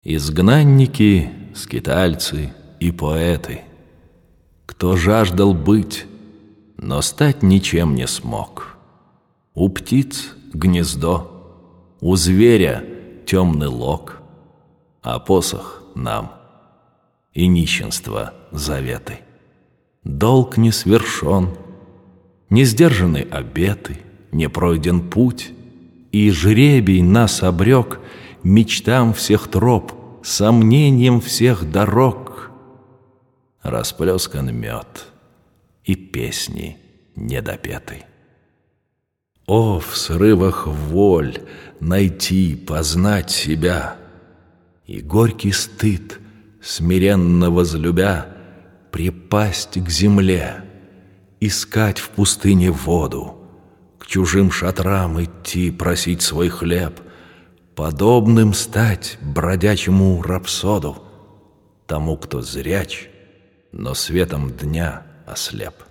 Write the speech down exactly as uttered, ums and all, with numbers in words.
Изгнанники, скитальцы и поэты, кто жаждал быть, но стать ничем не смог. У птиц гнездо, у зверя темный лог, а посох нам и нищенство заветы. Долг не свершен, не сдержаны обеты, не пройден путь, и жребий нас обрек мечтам всех троп, сомнением всех дорог. Расплескан мед и песни недопеты. О, в срывах воль найти, познать себя, и горький стыд, смиренно возлюбя, припасть к земле, искать в пустыне воду, к чужим шатрам идти просить свой хлеб, подобным стать бродячему рапсоду, тому, кто зряч, но светом дня ослеп.